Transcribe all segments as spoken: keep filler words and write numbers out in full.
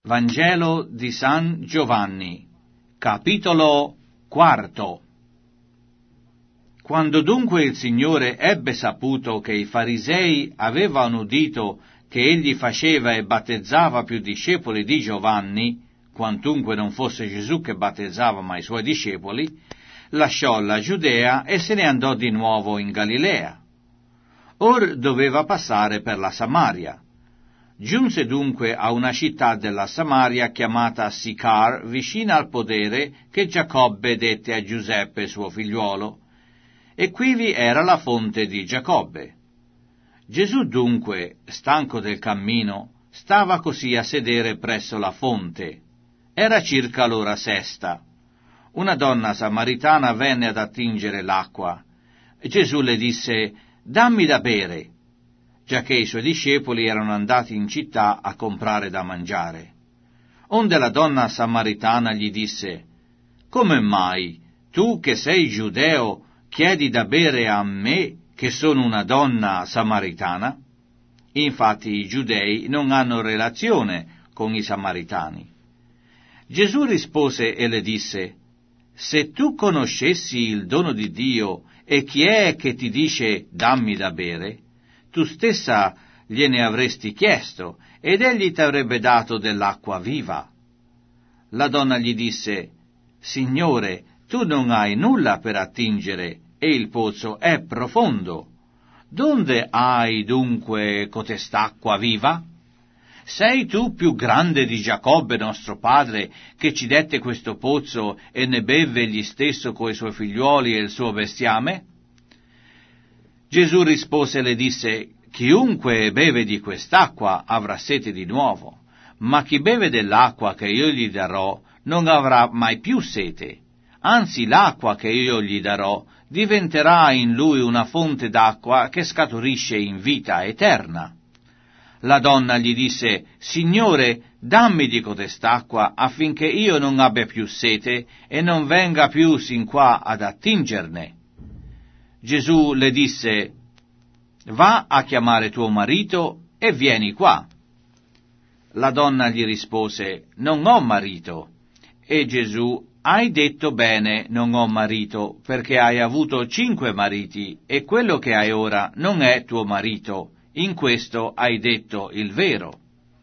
Vangelo di San Giovanni, capitolo quarto. Quando dunque il Signore ebbe saputo che i farisei avevano udito che egli faceva e battezzava più discepoli di Giovanni, quantunque non fosse Gesù che battezzava ma i suoi discepoli, lasciò la Giudea e se ne andò di nuovo in Galilea. Or doveva passare per la Samaria. Giunse dunque a una città della Samaria chiamata Sicar, vicina al podere che Giacobbe dette a Giuseppe suo figliuolo, e quivi era la fonte di Giacobbe. Gesù dunque, stanco del cammino, stava così a sedere presso la fonte. Era circa l'ora sesta. Una donna samaritana venne ad attingere l'acqua. Gesù le disse: «Dammi da bere», giacché i suoi discepoli erano andati in città a comprare da mangiare. Onde la donna samaritana gli disse: «Come mai, tu che sei giudeo, chiedi da bere a me, che sono una donna samaritana?» Infatti i giudei non hanno relazione con i samaritani. Gesù rispose e le disse: «Se tu conoscessi il dono di Dio e chi è che ti dice dammi da bere, tu stessa gliene avresti chiesto, ed egli t'avrebbe dato dell'acqua viva». La donna gli disse: «Signore, tu non hai nulla per attingere, e il pozzo è profondo. Donde hai dunque cotest'acqua viva? Sei tu più grande di Giacobbe nostro padre, che ci dette questo pozzo e ne bevve egli stesso coi suoi figliuoli e il suo bestiame?» Gesù rispose e le disse: «Chiunque beve di quest'acqua avrà sete di nuovo, ma chi beve dell'acqua che io gli darò non avrà mai più sete. Anzi, l'acqua che io gli darò diventerà in lui una fonte d'acqua che scaturisce in vita eterna». La donna gli disse: «Signore, dammi di cotest'acqua affinché io non abbia più sete e non venga più sin qua ad attingerne». Gesù le disse: «Va a chiamare tuo marito e vieni qua». La donna gli rispose: «Non ho marito». E Gesù: «Hai detto bene, non ho marito, perché hai avuto cinque mariti, e quello che hai ora non è tuo marito. In questo hai detto il vero».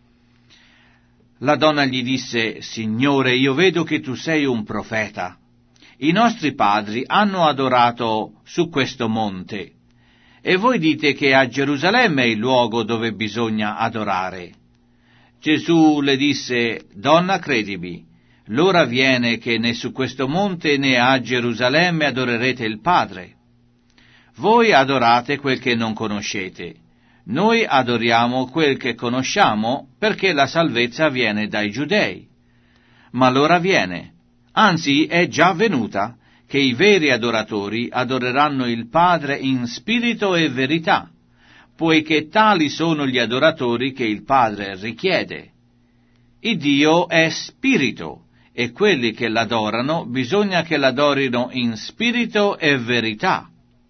La donna gli disse: «Signore, io vedo che tu sei un profeta. I nostri padri hanno adorato su questo monte, e voi dite che a Gerusalemme è il luogo dove bisogna adorare». Gesù le disse: «Donna, credimi, l'ora viene che né su questo monte né a Gerusalemme adorerete il Padre. Voi adorate quel che non conoscete. Noi adoriamo quel che conosciamo, perché la salvezza viene dai giudei. Ma l'ora viene, anzi è già venuta, che i veri adoratori adoreranno il Padre in spirito e verità, poiché tali sono gli adoratori che il Padre richiede. Il Dio è spirito, e quelli che l'adorano bisogna che l'adorino in spirito e verità».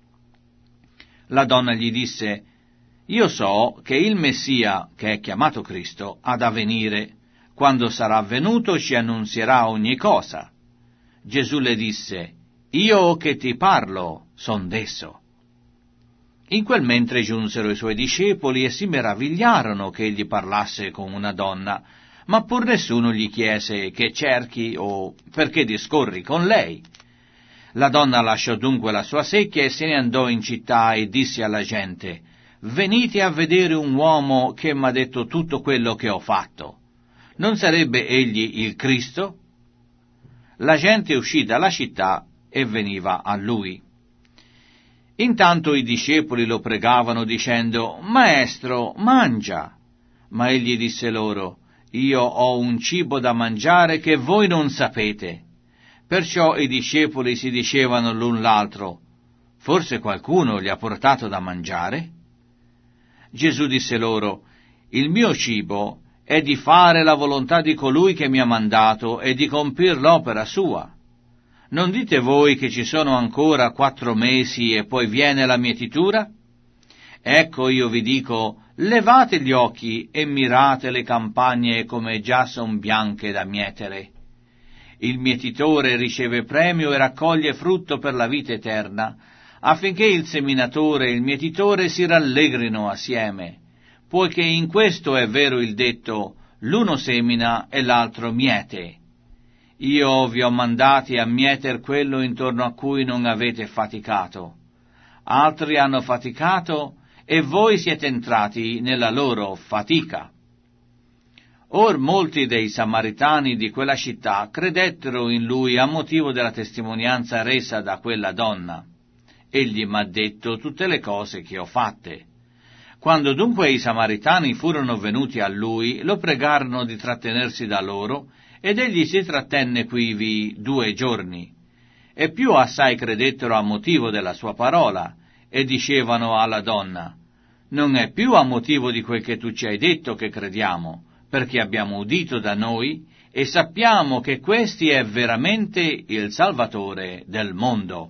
La donna gli disse: «Io so che il Messia, che è chiamato Cristo, ha da venire. Quando sarà venuto ci annunzierà ogni cosa». Gesù le disse: «Io che ti parlo son d'esso». In quel mentre giunsero i suoi discepoli e si meravigliarono che egli parlasse con una donna, ma pur nessuno gli chiese: «Che cerchi?» o «Perché discorri con lei?» La donna lasciò dunque la sua secchia e se ne andò in città e disse alla gente: «Venite a vedere un uomo che m'ha detto tutto quello che ho fatto. Non sarebbe egli il Cristo?» La gente uscì dalla città e veniva a lui. Intanto i discepoli lo pregavano dicendo: «Maestro, mangia». Ma egli disse loro: «Io ho un cibo da mangiare che voi non sapete». Perciò i discepoli si dicevano l'un l'altro: «Forse qualcuno gli ha portato da mangiare?» Gesù disse loro: «Il mio cibo è di fare la volontà di colui che mi ha mandato e di compir l'opera sua. Non dite voi che ci sono ancora quattro mesi e poi viene la mietitura? Ecco io vi dico, levate gli occhi e mirate le campagne come già son bianche da mietere. Il mietitore riceve premio e raccoglie frutto per la vita eterna, affinché il seminatore e il mietitore si rallegrino assieme, poiché in questo è vero il detto, l'uno semina e l'altro miete. Io vi ho mandati a mieter quello intorno a cui non avete faticato. Altri hanno faticato e voi siete entrati nella loro fatica. Or molti dei samaritani di quella città credettero in lui a motivo della testimonianza resa da quella donna. Egli m'ha detto tutte le cose che ho fatte. Quando dunque i samaritani furono venuti a lui, lo pregarono di trattenersi da loro, ed egli si trattenne quivi due giorni. E più assai credettero a motivo della sua parola, e dicevano alla donna, non è più a motivo di quel che tu ci hai detto che crediamo, perché abbiamo udito da noi, e sappiamo che questi è veramente il Salvatore del mondo.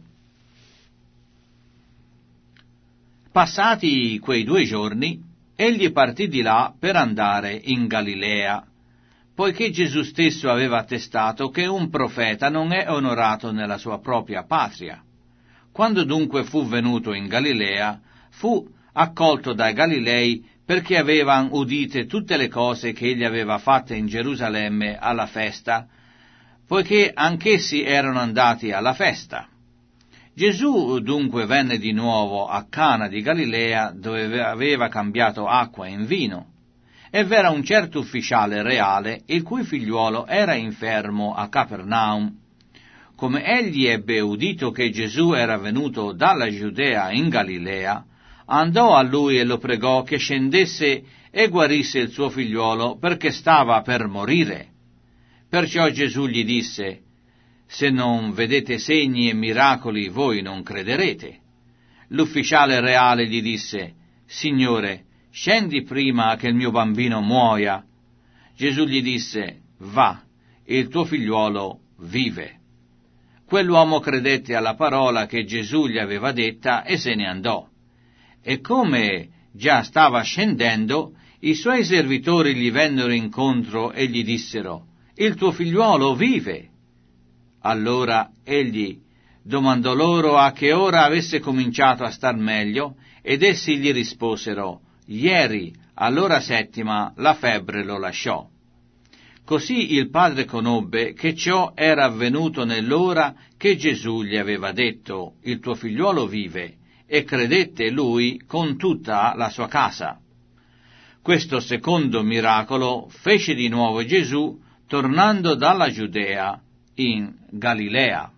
Passati quei due giorni, egli partì di là per andare in Galilea, poiché Gesù stesso aveva attestato che un profeta non è onorato nella sua propria patria. Quando dunque fu venuto in Galilea, fu accolto dai Galilei perché avevano udite tutte le cose che egli aveva fatte in Gerusalemme alla festa, poiché anch'essi erano andati alla festa. Gesù dunque venne di nuovo a Cana di Galilea, dove aveva cambiato acqua in vino. E v'era un certo ufficiale reale, il cui figliuolo era infermo a Capernaum. Come egli ebbe udito che Gesù era venuto dalla Giudea in Galilea, andò a lui e lo pregò che scendesse e guarisse il suo figliuolo, perché stava per morire. Perciò Gesù gli disse, se non vedete segni e miracoli, voi non crederete. L'ufficiale reale gli disse, Signore, scendi prima che il mio bambino muoia. Gesù gli disse, va, il tuo figliuolo vive. Quell'uomo credette alla parola che Gesù gli aveva detta e se ne andò. E come già stava scendendo, i suoi servitori gli vennero incontro e gli dissero, il tuo figliuolo vive. Allora egli domandò loro a che ora avesse cominciato a star meglio, ed essi gli risposero, ieri, all'ora settima, la febbre lo lasciò. Così il padre conobbe che ciò era avvenuto nell'ora che Gesù gli aveva detto, il tuo figliuolo vive, e credette lui con tutta la sua casa. Questo secondo miracolo fece di nuovo Gesù, tornando dalla Giudea in Galilea.